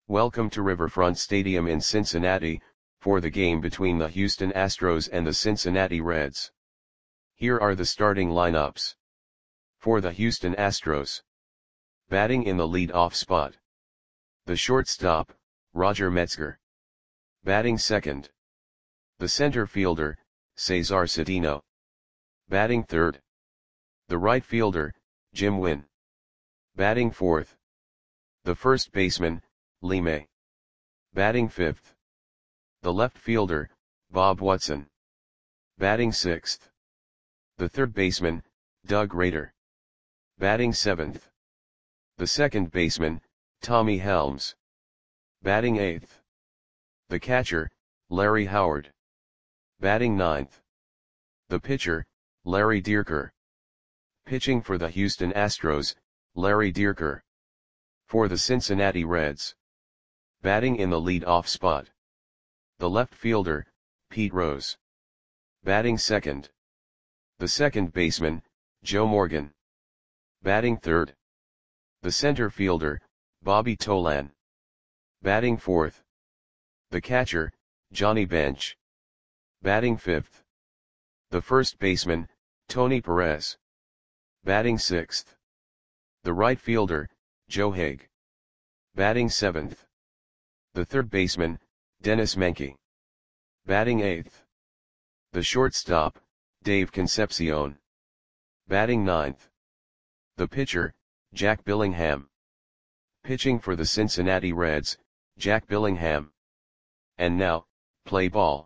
Welcome to Riverfront Stadium in Cincinnati, for the game between the Houston Astros and the Cincinnati Reds. Here are the starting lineups. For the Houston Astros. Batting in the lead-off spot. The shortstop, Roger Metzger. Batting second. The center fielder, Cesar Cedeno. Batting third. The right fielder, Jim Wynn. Batting fourth. The first baseman, Lee May. Batting fifth. The left fielder, Bob Watson. Batting sixth. The third baseman, Doug Rader. Batting seventh. The second baseman, Tommy Helms. Batting eighth. The catcher, Larry Howard. Batting ninth. The pitcher, Larry Dierker. Pitching for the Houston Astros, Larry Dierker. For the Cincinnati Reds. Batting in the lead-off spot. The left fielder, Pete Rose. Batting second. The second baseman, Joe Morgan. Batting third. The center fielder, Bobby Tolan. Batting fourth. The catcher, Johnny Bench. Batting fifth. The first baseman, Tony Perez. Batting sixth. The right fielder, Joe Haig. Batting seventh. The third baseman, Dennis Menke. Batting eighth. The shortstop, Dave Concepcion. Batting ninth. The pitcher, Jack Billingham. Pitching for the Cincinnati Reds, Jack Billingham. And now, play ball.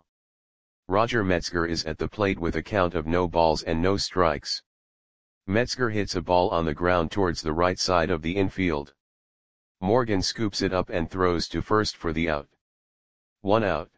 Roger Metzger is at the plate with a count of no balls and no strikes. Metzger hits a ball on the ground towards the right side of the infield. Morgan scoops it up and throws to first for the out. 1 out.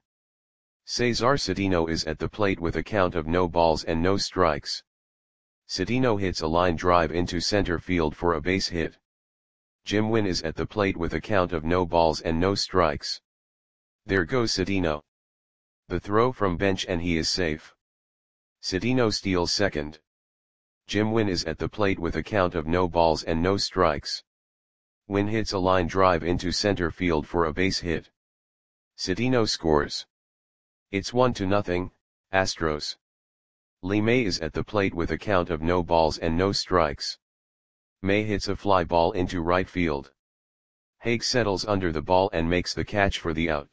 Cesar Cedeno is at the plate with a count of no balls and no strikes. Cedeno hits a line drive into center field for a base hit. Jim Wynn is at the plate with a count of no balls and no strikes. There goes Cedeno. The throw from bench and he is safe. Cedeno steals second. Jim Wynn is at the plate with a count of no balls and no strikes. Wynn hits a line drive into center field for a base hit. Cedeno scores. It's 1-0, Astros. Lee May is at the plate with a count of no balls and no strikes. May hits a fly ball into right field. Haig settles under the ball and makes the catch for the out.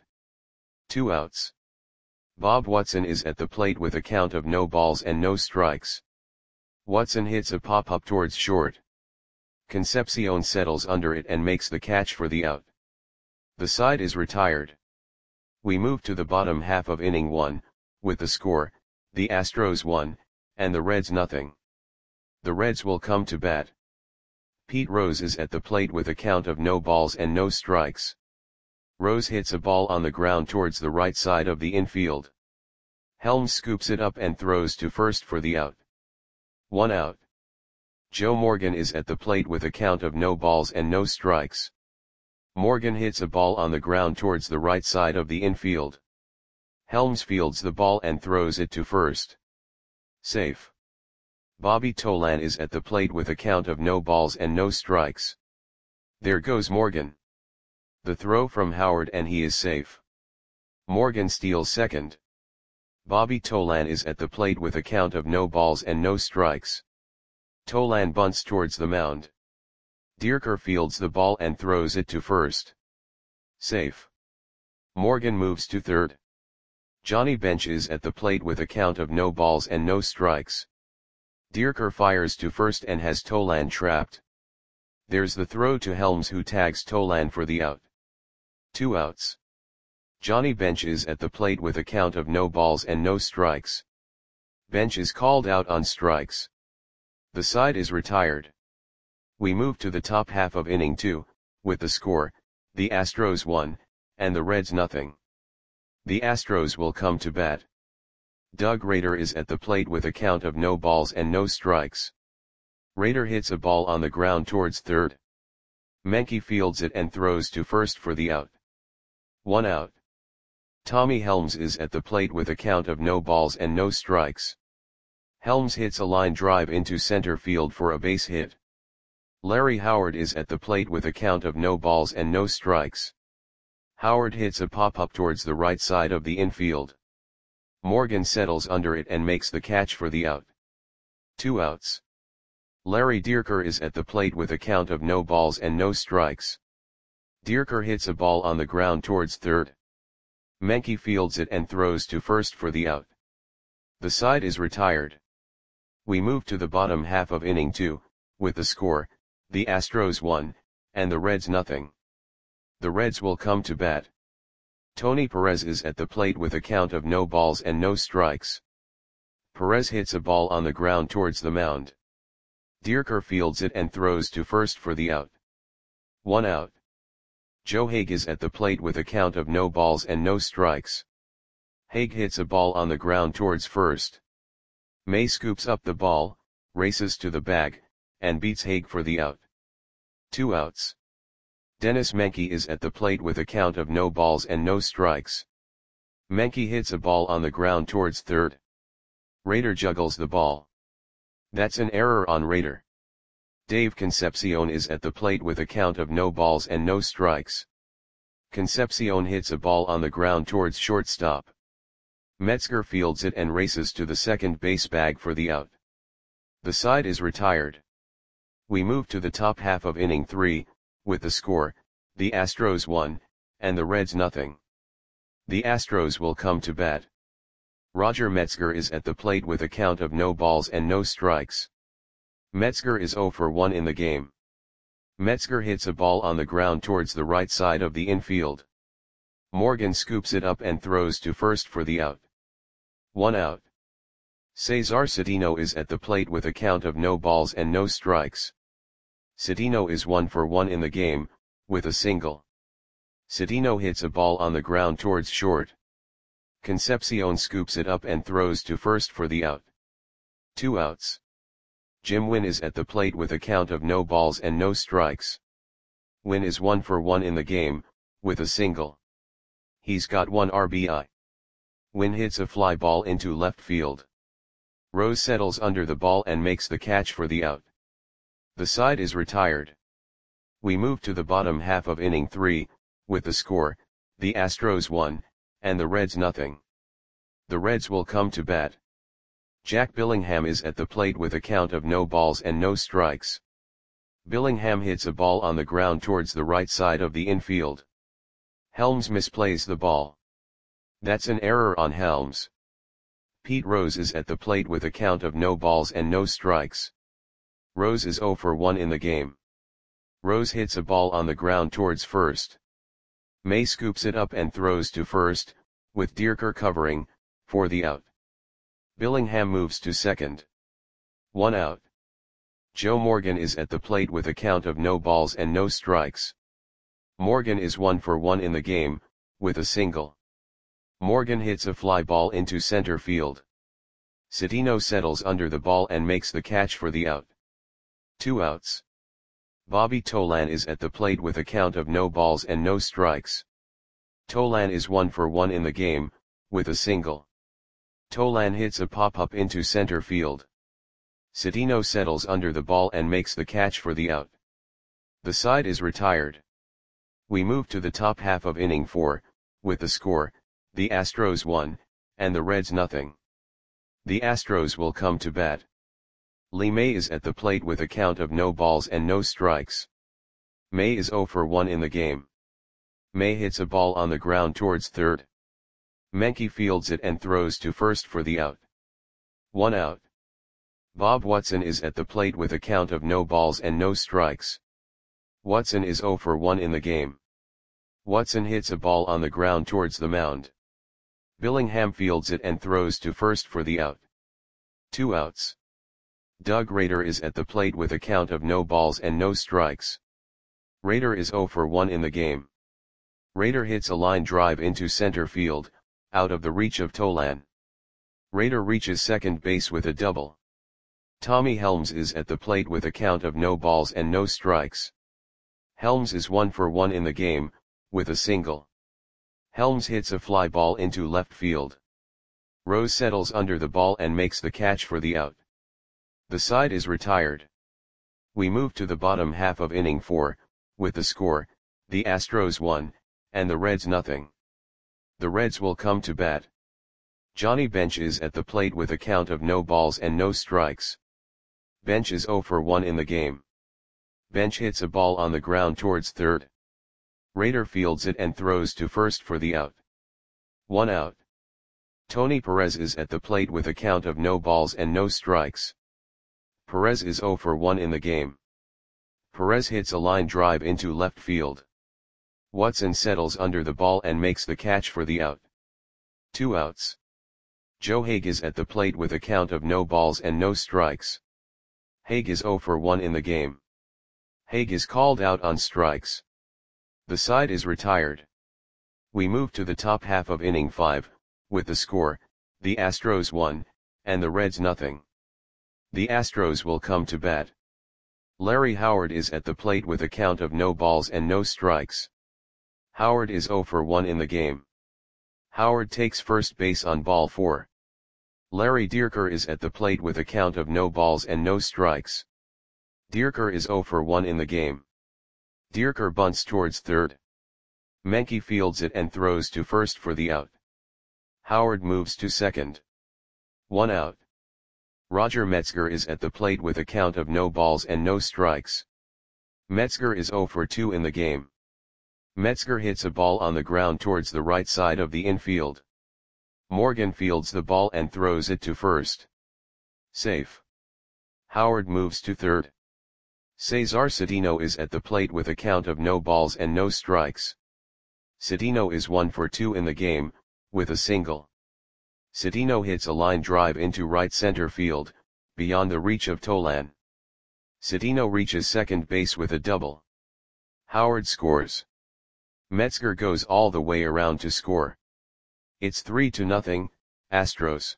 2 outs. Bob Watson is at the plate with a count of no balls and no strikes. Watson hits a pop-up towards short. Concepcion settles under it and makes the catch for the out. The side is retired. We move to the bottom half of inning 1, with the score, the Astros 1, and the Reds 0. The Reds will come to bat. Pete Rose is at the plate with a count of no balls and no strikes. Rose hits a ball on the ground towards the right side of the infield. Helms scoops it up and throws to first for the out. 1 out. Joe Morgan is at the plate with a count of no balls and no strikes. Morgan hits a ball on the ground towards the right side of the infield. Helms fields the ball and throws it to first. Safe. Bobby Tolan is at the plate with a count of no balls and no strikes. There goes Morgan. The throw from Howard and he is safe. Morgan steals second. Bobby Tolan is at the plate with a count of no balls and no strikes. Tolan bunts towards the mound. Dierker fields the ball and throws it to first. Safe. Morgan moves to third. Johnny Bench is at the plate with a count of no balls and no strikes. Dierker fires to first and has Tolan trapped. There's the throw to Helms who tags Tolan for the out. 2 outs. Johnny Bench is at the plate with a count of no balls and no strikes. Bench is called out on strikes. The side is retired. We move to the top half of inning 2, with the score, the Astros 1, and the Reds 0. The Astros will come to bat. Doug Rader is at the plate with a count of no balls and no strikes. Rader hits a ball on the ground towards third. Menke fields it and throws to first for the out. 1 out. Tommy Helms is at the plate with a count of no balls and no strikes. Helms hits a line drive into center field for a base hit. Larry Howard is at the plate with a count of no balls and no strikes. Howard hits a pop-up towards the right side of the infield. Morgan settles under it and makes the catch for the out. 2 outs. Larry Dierker is at the plate with a count of no balls and no strikes. Dierker hits a ball on the ground towards third. Menke fields it and throws to first for the out. The side is retired. We move to the bottom half of inning 2, with the score, the Astros 1, and the Reds nothing. The Reds will come to bat. Tony Perez is at the plate with a count of no balls and no strikes. Perez hits a ball on the ground towards the mound. Dierker fields it and throws to first for the out. 1 out. Joe Hague is at the plate with a count of no balls and no strikes. Hague hits a ball on the ground towards first. May scoops up the ball, races to the bag, and beats Hague for the out. 2 outs. Dennis Menke is at the plate with a count of no balls and no strikes. Menke hits a ball on the ground towards third. Rader juggles the ball. That's an error on Rader. Dave Concepcion is at the plate with a count of no balls and no strikes. Concepcion hits a ball on the ground towards shortstop. Metzger fields it and races to the second base bag for the out. The side is retired. We move to the top half of inning 3, with the score, the Astros 1, and the Reds nothing. The Astros will come to bat. Roger Metzger is at the plate with a count of no balls and no strikes. Metzger is 0 for 1 in the game. Metzger hits a ball on the ground towards the right side of the infield. Morgan scoops it up and throws to first for the out. 1 out. Cesar Cedeno is at the plate with a count of no balls and no strikes. Cedeno is 1 for 1 in the game, with a single. Cedeno hits a ball on the ground towards short. Concepcion scoops it up and throws to first for the out. 2 outs. Jim Wynn is at the plate with a count of no balls and no strikes. Wynn is 1 for 1 in the game, with a single. He's got 1 RBI. Wynn hits a fly ball into left field. Rose settles under the ball and makes the catch for the out. The side is retired. We move to the bottom half of inning 3, with the score, the Astros 1, and the Reds nothing. The Reds will come to bat. Jack Billingham is at the plate with a count of no balls and no strikes. Billingham hits a ball on the ground towards the right side of the infield. Helms misplays the ball. That's an error on Helms. Pete Rose is at the plate with a count of no balls and no strikes. Rose is 0 for 1 in the game. Rose hits a ball on the ground towards first. May scoops it up and throws to first, with Dierker covering, for the out. Billingham moves to second. 1 out. Joe Morgan is at the plate with a count of no balls and no strikes. Morgan is 1 for 1 in the game, with a single. Morgan hits a fly ball into center field. Cedeno settles under the ball and makes the catch for the out. 2 outs. Bobby Tolan is at the plate with a count of no balls and no strikes. Tolan is 1 for 1 in the game, with a single. Tolan hits a pop-up into center field. Cedeno settles under the ball and makes the catch for the out. The side is retired. We move to the top half of inning 4, with the score, the Astros 1, and the Reds nothing. The Astros will come to bat. Lee May is at the plate with a count of no balls and no strikes. May is 0 for 1 in the game. May hits a ball on the ground towards third. Menke fields it and throws to first for the out. 1 out. Bob Watson is at the plate with a count of no balls and no strikes. Watson is 0 for 1 in the game. Watson hits a ball on the ground towards the mound. Billingham fields it and throws to first for the out. 2 outs. Doug Rader is at the plate with a count of no balls and no strikes. Rader is 0 for 1 in the game. Rader hits a line drive into center field, out of the reach of Tolan. Rader reaches second base with a double. Tommy Helms is at the plate with a count of no balls and no strikes. Helms is 1 for 1 in the game, with a single. Helms hits a fly ball into left field. Rose settles under the ball and makes the catch for the out. The side is retired. We move to the bottom half of inning 4, with the score, the Astros 1, and the Reds nothing. The Reds will come to bat. Johnny Bench is at the plate with a count of no balls and no strikes. Bench is 0 for 1 in the game. Bench hits a ball on the ground towards third. Raider fields it and throws to first for the out. 1 out. Tony Perez is at the plate with a count of no balls and no strikes. Perez is 0 for 1 in the game. Perez hits a line drive into left field. Watson settles under the ball and makes the catch for the out. 2 outs. Joe Hague is at the plate with a count of no balls and no strikes. Hague is 0 for 1 in the game. Hague is called out on strikes. The side is retired. We move to the top half of inning 5, with the score, the Astros 1, and the Reds nothing. The Astros will come to bat. Larry Howard is at the plate with a count of no balls and no strikes. Howard is 0 for 1 in the game. Howard takes first base on ball 4. Larry Dierker is at the plate with a count of no balls and no strikes. Dierker is 0 for 1 in the game. Dierker bunts towards third. Menke fields it and throws to first for the out. Howard moves to second. 1 out. Roger Metzger is at the plate with a count of no balls and no strikes. Metzger is 0 for 2 in the game. Metzger hits a ball on the ground towards the right side of the infield. Morgan fields the ball and throws it to first. Safe. Howard moves to third. Cesar Cedeno is at the plate with a count of no balls and no strikes. Cedeno is 1 for 2 in the game, with a single. Cedeno hits a line drive into right center field, beyond the reach of Tolan. Cedeno reaches second base with a double. Howard scores. Metzger goes all the way around to score. It's 3-0, Astros.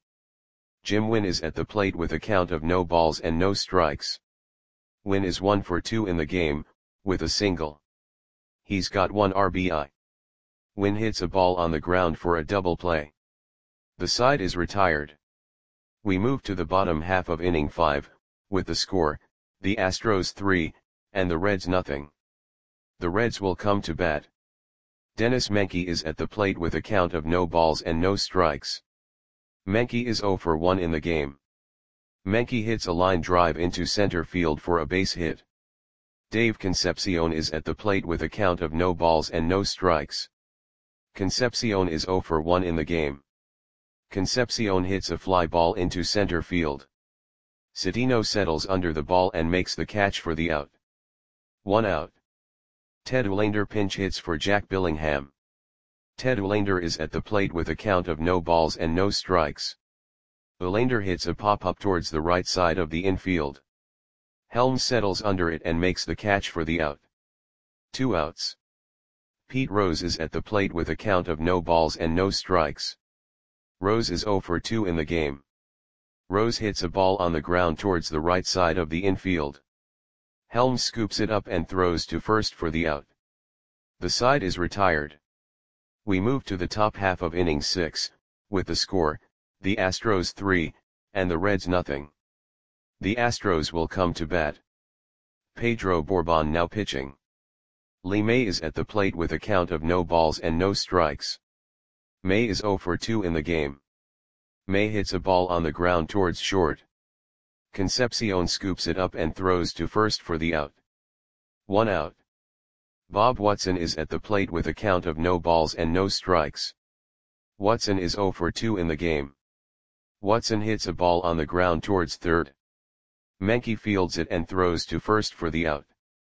Jim Wynn is at the plate with a count of no balls and no strikes. Wynn is 1 for 2 in the game, with a single. He's got 1 RBI. Wynn hits a ball on the ground for a double play. The side is retired. We move to the bottom half of inning 5, with the score, the Astros 3, and the Reds nothing. The Reds will come to bat. Dennis Menke is at the plate with a count of no balls and no strikes. Menke is 0 for 1 in the game. Menke hits a line drive into center field for a base hit. Dave Concepcion is at the plate with a count of no balls and no strikes. Concepcion is 0 for 1 in the game. Concepcion hits a fly ball into center field. Cedeno settles under the ball and makes the catch for the out. 1 out. Ted Olander pinch hits for Jack Billingham. Ted Olander is at the plate with a count of no balls and no strikes. Olander hits a pop-up towards the right side of the infield. Helms settles under it and makes the catch for the out. 2 outs. Pete Rose is at the plate with a count of no balls and no strikes. Rose is 0 for 2 in the game. Rose hits a ball on the ground towards the right side of the infield. Helms scoops it up and throws to first for the out. The side is retired. We move to the top half of inning 6, with the score, the Astros 3, and the Reds nothing. The Astros will come to bat. Pedro Bourbon now pitching. Lee May is at the plate with a count of no balls and no strikes. May is 0 for 2 in the game. May hits a ball on the ground towards short. Concepcion scoops it up and throws to first for the out. 1 out. Bob Watson is at the plate with a count of no balls and no strikes. Watson is 0 for 2 in the game. Watson hits a ball on the ground towards third. Menke fields it and throws to first for the out.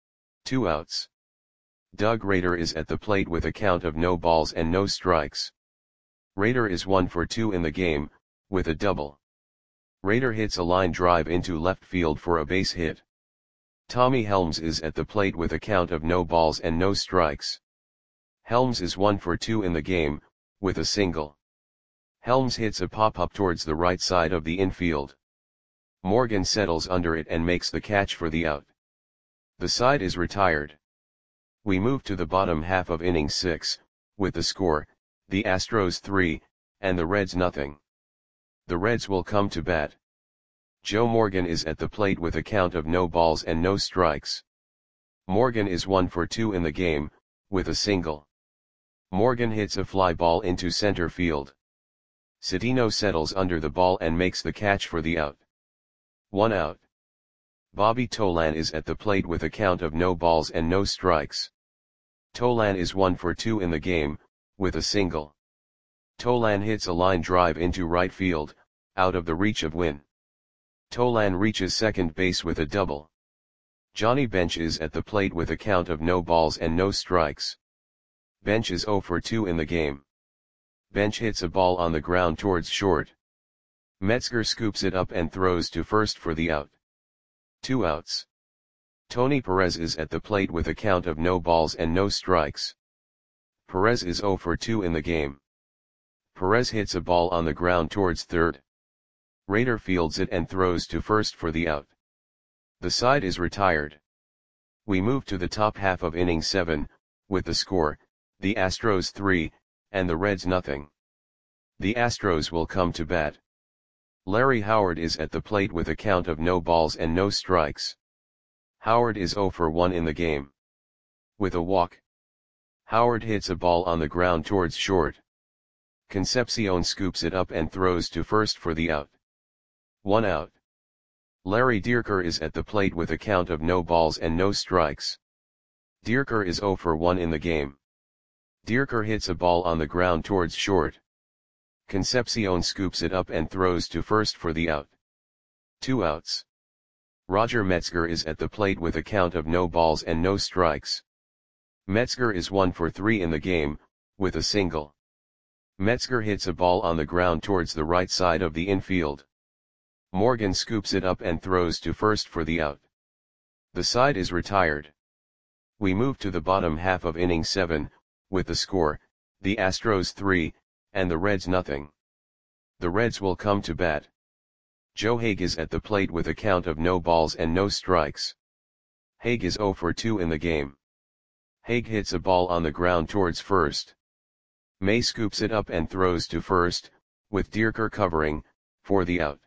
2 outs. Doug Rader is at the plate with a count of no balls and no strikes. Rader is 1 for 2 in the game, with a double. Rader hits a line drive into left field for a base hit. Tommy Helms is at the plate with a count of no balls and no strikes. Helms is 1 for 2 in the game, with a single. Helms hits a pop-up towards the right side of the infield. Morgan settles under it and makes the catch for the out. The side is retired. We move to the bottom half of inning 6, with the score, the Astros 3, and the Reds nothing. The Reds will come to bat. Joe Morgan is at the plate with a count of no balls and no strikes. Morgan is 1 for 2 in the game, with a single. Morgan hits a fly ball into center field. Citino settles under the ball and makes the catch for the out. 1 out. Bobby Tolan is at the plate with a count of no balls and no strikes. Tolan is 1 for 2 in the game, with a single. Tolan hits a line drive into right field, out of the reach of Winn. Tolan reaches second base with a double. Johnny Bench is at the plate with a count of no balls and no strikes. Bench is 0 for 2 in the game. Bench hits a ball on the ground towards short. Metzger scoops it up and throws to first for the out. 2 outs. Tony Perez is at the plate with a count of no balls and no strikes. Perez is 0 for 2 in the game. Perez hits a ball on the ground towards third. Rader fields it and throws to first for the out. The side is retired. We move to the top half of inning 7, with the score, the Astros 3, and the Reds nothing. The Astros will come to bat. Larry Howard is at the plate with a count of no balls and no strikes. Howard is 0 for 1 in the game. With a walk. Howard hits a ball on the ground towards short. Concepcion scoops it up and throws to first for the out. 1 out. Larry Dierker is at the plate with a count of no balls and no strikes. Dierker is 0 for 1 in the game. Dierker hits a ball on the ground towards short. Concepcion scoops it up and throws to first for the out. 2 outs. Roger Metzger is at the plate with a count of no balls and no strikes. Metzger is 1 for 3 in the game, with a single. Metzger hits a ball on the ground towards the right side of the infield. Morgan scoops it up and throws to first for the out. The side is retired. We move to the bottom half of inning 7, with the score, the Astros 3, and the Reds nothing. The Reds will come to bat. Joe Hague is at the plate with a count of no balls and no strikes. Hague is 0 for 2 in the game. Hague hits a ball on the ground towards first. May scoops it up and throws to first, with Dierker covering, for the out.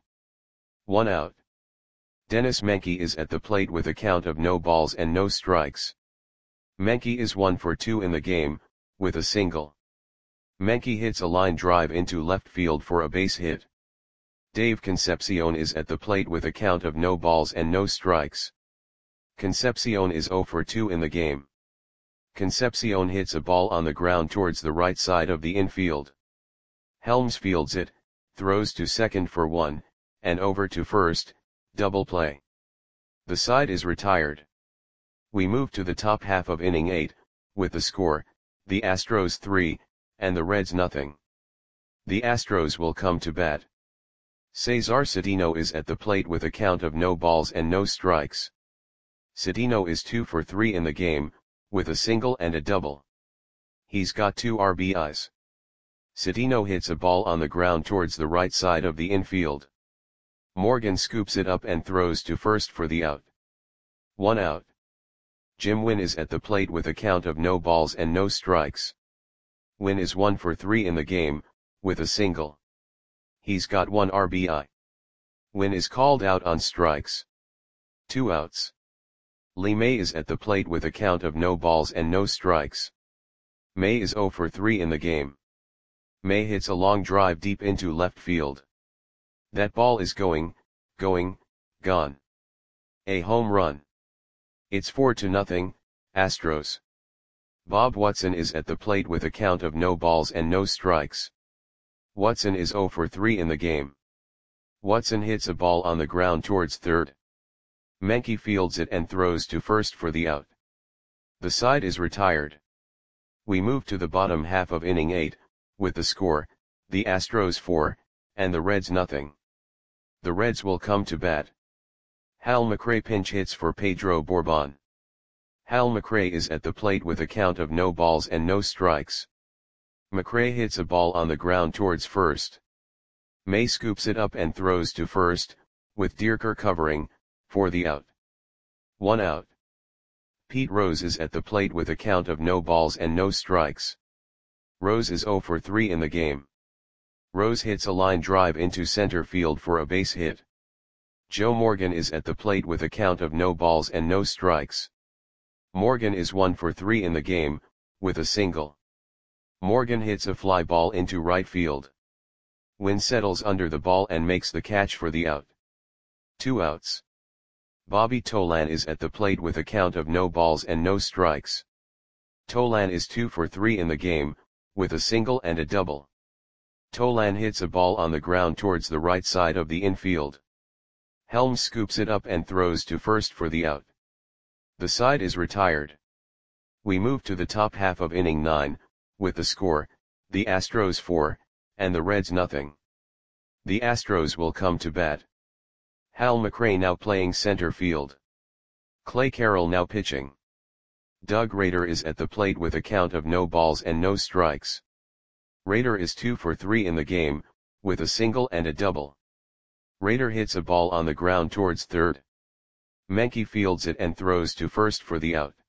1 out. Dennis Menke is at the plate with a count of no balls and no strikes. Menke is 1 for 2 in the game, with a single. Menke hits a line drive into left field for a base hit. Dave Concepcion is at the plate with a count of no balls and no strikes. Concepcion is 0 for 2 in the game. Concepcion hits a ball on the ground towards the right side of the infield. Helms fields it, throws to second for 1, and over to first, double play. The side is retired. We move to the top half of inning 8, with the score, the Astros 3, and the Reds nothing. The Astros will come to bat. Cesar Citino is at the plate with a count of no balls and no strikes. Citino is 2 for 3 in the game, with a single and a double. He's got 2 RBIs. Citino hits a ball on the ground towards the right side of the infield. Morgan scoops it up and throws to first for the out. 1 out. Jim Winn is at the plate with a count of no balls and no strikes. Winn is 1 for 3 in the game, with a single. He's got 1 RBI. Winn is called out on strikes. 2 outs. Lee May is at the plate with a count of no balls and no strikes. May is 0 for 3 in the game. May hits a long drive deep into left field. That ball is gone. A home run. It's 4-0, Astros. Bob Watson is at the plate with a count of no balls and no strikes. Watson is 0 for 3 in the game. Watson hits a ball on the ground towards third. Menke fields it and throws to first for the out. The side is retired. We move to the bottom half of inning 8, with the score, the Astros 4, and the Reds nothing. The Reds will come to bat. Hal McRae pinch hits for Pedro Borbon. Hal McRae is at the plate with a count of no balls and no strikes. McRae hits a ball on the ground towards first. May scoops it up and throws to first, with Dierker covering, for the out. 1 out. Pete Rose is at the plate with a count of no balls and no strikes. Rose is 0 for 3 in the game. Rose hits a line drive into center field for a base hit. Joe Morgan is at the plate with a count of no balls and no strikes. Morgan is 1 for 3 in the game, with a single. Morgan hits a fly ball into right field. Wynn settles under the ball and makes the catch for the out. 2 outs. Bobby Tolan is at the plate with a count of no balls and no strikes. Tolan is 2 for 3 in the game, with a single and a double. Tolan hits a ball on the ground towards the right side of the infield. Helms scoops it up and throws to first for the out. The side is retired. We move to the top half of inning 9, with the score, the Astros 4, and the Reds nothing. The Astros will come to bat. Hal McRae now playing center field. Clay Carroll now pitching. Doug Rader is at the plate with a count of no balls and no strikes. Rader is 2 for 3 in the game, with a single and a double. Rader hits a ball on the ground towards third. Menke fields it and throws to first for the out.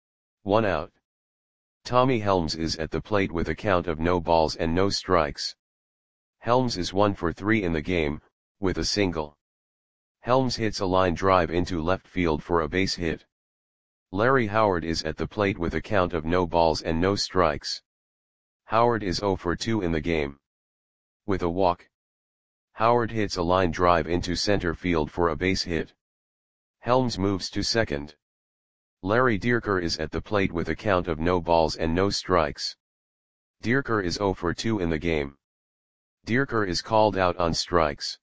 1 out. Tommy Helms is at the plate with a count of no balls and no strikes. Helms is 1 for 3 in the game, with a single. Helms hits a line drive into left field for a base hit. Larry Howard is at the plate with a count of no balls and no strikes. Howard is 0 for 2 in the game. With a walk. Howard hits a line drive into center field for a base hit. Helms moves to second. Larry Dierker is at the plate with a count of no balls and no strikes. Dierker is 0 for 2 in the game. Dierker is called out on strikes.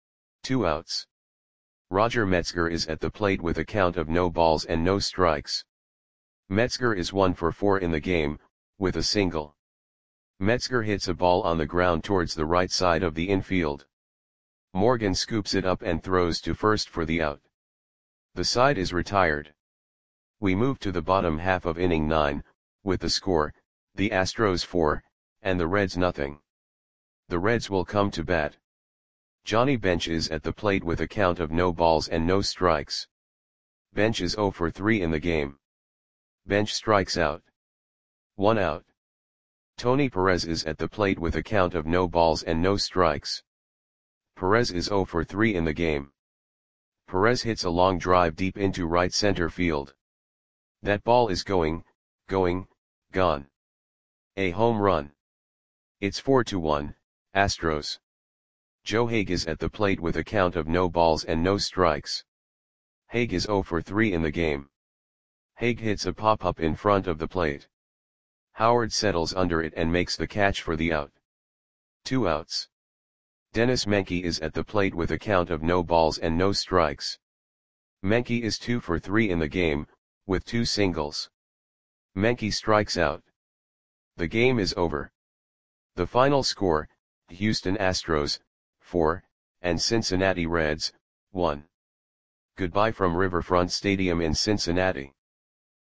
2 outs. Roger Metzger is at the plate with a count of no balls and no strikes. Metzger is 1 for 4 in the game, with a single. Metzger hits a ball on the ground towards the right side of the infield. Morgan scoops it up and throws to first for the out. The side is retired. We move to the bottom half of inning 9, with the score, the Astros 4, and the Reds nothing. The Reds will come to bat. Johnny Bench is at the plate with a count of no balls and no strikes. Bench is 0 for 3 in the game. Bench strikes out. 1 out. Tony Perez is at the plate with a count of no balls and no strikes. Perez is 0 for 3 in the game. Perez hits a long drive deep into right center field. That ball is gone. A home run. It's 4-1, Astros. Joe Hague is at the plate with a count of no balls and no strikes. Hague is 0 for 3 in the game. Hague hits a pop-up in front of the plate. Howard settles under it and makes the catch for the out. 2 outs. Dennis Menke is at the plate with a count of no balls and no strikes. Menke is 2 for 3 in the game, with 2 singles. Menke strikes out. The game is over. The final score, Houston Astros, 4, and Cincinnati Reds, 1. Goodbye from Riverfront Stadium in Cincinnati.